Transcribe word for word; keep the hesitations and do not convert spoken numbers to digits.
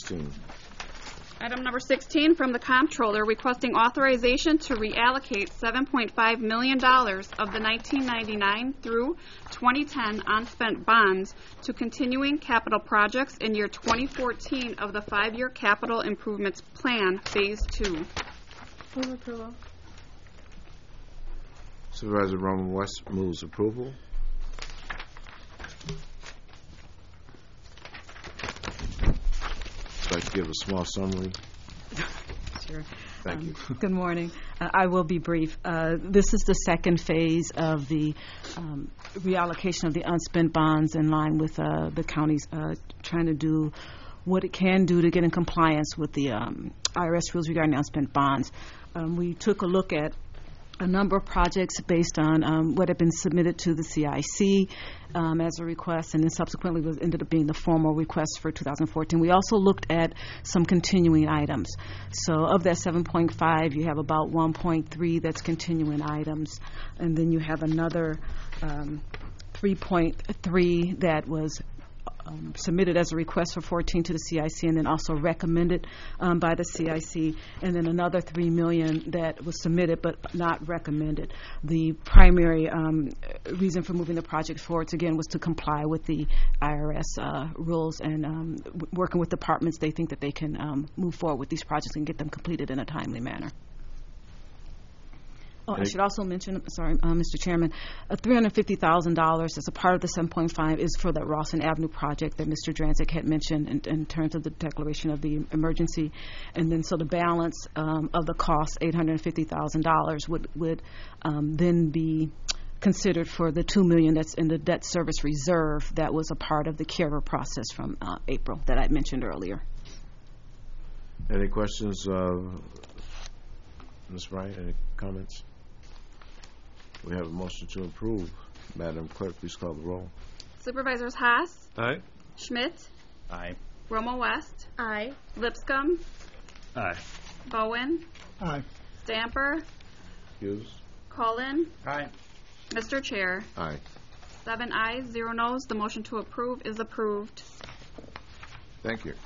sixteen. Item number sixteen from the Comptroller requesting authorization to reallocate seven point five million dollars of the nineteen ninety-nine through twenty ten unspent bonds to continuing capital projects in year twenty fourteen of the five-year capital improvements plan, Phase two. Move approval. Supervisor Roman West moves approval. I'd like to give a small summary. Sure. Thank Um, you. Good morning. Uh, I will be brief. Uh, This is the second phase of the um, reallocation of the unspent bonds in line with uh, the county's uh, trying to do what it can do to get in compliance with the um, I R S rules regarding unspent bonds. Um, We took a look at a number of projects based on um, what had been submitted to the C I C um, as a request, and then subsequently was ended up being the formal request for two thousand fourteen. We also looked at some continuing items. So of that seven point five, you have about one point three that's continuing items, and then you have another um, three point three that was Um, submitted as a request for fourteen to the C I C and then also recommended um, by the C I C, and then another three million dollars that was submitted but not recommended. The primary um, reason for moving the project forward, again, was to comply with the I R S uh, rules and um, w- working with departments. They think that they can um, move forward with these projects and get them completed in a timely manner. Oh, I Any- should also mention, sorry, uh, Mister Chairman, uh, three hundred fifty thousand dollars as a part of the seven point five is for the Rawson Avenue project that Mister Dranzik had mentioned in, in terms of the declaration of the emergency. And then so the balance um, of the cost, eight hundred fifty thousand dollars, would, would um, then be considered for the two million dollars that's in the debt service reserve that was a part of the CARER process from uh, April that I mentioned earlier. Any questions, uh, Miz Wright? Any comments? We have a motion to approve. Madam Clerk, please call the roll. Supervisors Haas, Aye. Schmidt, Aye. Romo West, Aye. Lipscomb, Aye. Bowen, Aye. Stamper, Hughes? Cullen, Aye. Mister Chair. Aye. Seven ayes, zero noes. The motion to approve is approved. Thank you.